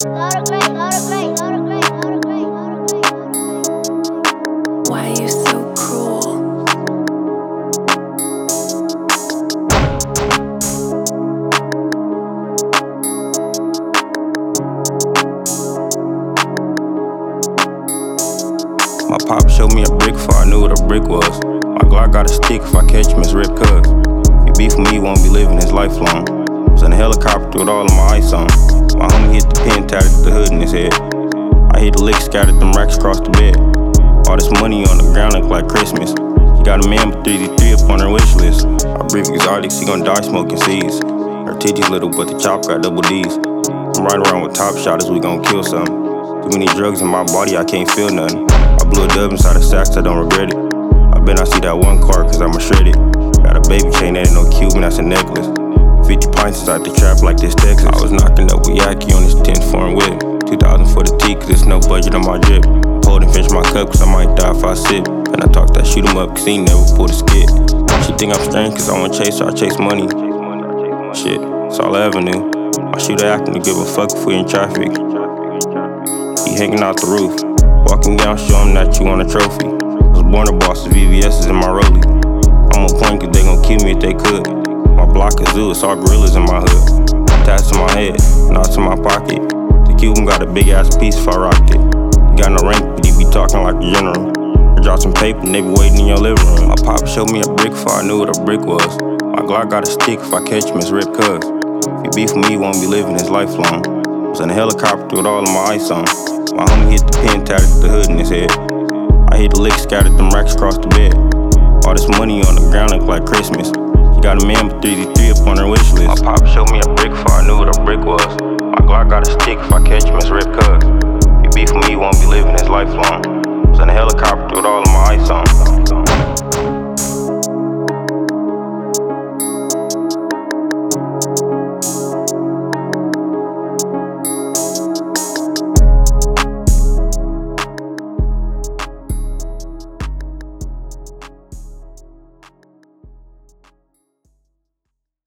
Why you so cruel? My pop showed me a brick before I knew what a brick was. My Glock got a stick if I catch him, it's rip cuz. If you beef with me, he won't be living his life long. Was in a helicopter with all of my ice on. My homie hit the pin, tatted the hood in his head. I hit the lick, scattered them racks across the bed. All this money on the ground look like Christmas. She got a man with 3D3 up on her wish list. I breathe exotic, she gon' die smoking seeds. Her titties little, but the chop got double D's. I'm riding around with top shotters, we gon' kill something. Too many drugs in my body, I can't feel nothing. I blew a dub inside the sacks, I don't regret it. I bet I see that one car, cause I'ma shred it. Got a baby chain, that ain't no Cuban, that's a necklace. 50 pints inside the trap like this Texas. I was knocking up with Yaki on this 10 foreign whip. 2,000 for the T, cause there's no budget on my drip. Hold and finish my cup, cause I might die if I sip. And I talk that shoot him up, cause he never pulled a skit. She think I'm strange, cause I wanna chase her, I chase money. Shit, it's all avenue. My shooter acting to give a fuck if we in traffic. He hanging out the roof. Walking down, show him that you want a trophy. Was born a boss, the VVS is in my rollie. I'm on point, cause they gon' kill me if they could. My block is zoo, it's all gorillas in my hood. Tats to my head, knots in my pocket. The Cuban got a big ass piece if I rocked it. He got no rank, but he be talking like a general. I drop some paper and they be waiting in your living room. My pop showed me a brick before I knew what a brick was. My Glock got a stick if I catch him, it's rip cuz. If you beef with me, he won't be living his life long. Was in a helicopter with all of my ice on. My homie hit the pin, tatted the hood in his head. I hit the lick, scattered them racks across the bed. All this money on the ground look like Christmas. She got a man with 3D3 up on her wish list. My pop showed me a brick before I knew what a brick was. My Glock got a stick if I catch him, it's rip cuz. If you beef with me, he won't be living his life long. Was in a helicopter with all of my ice on.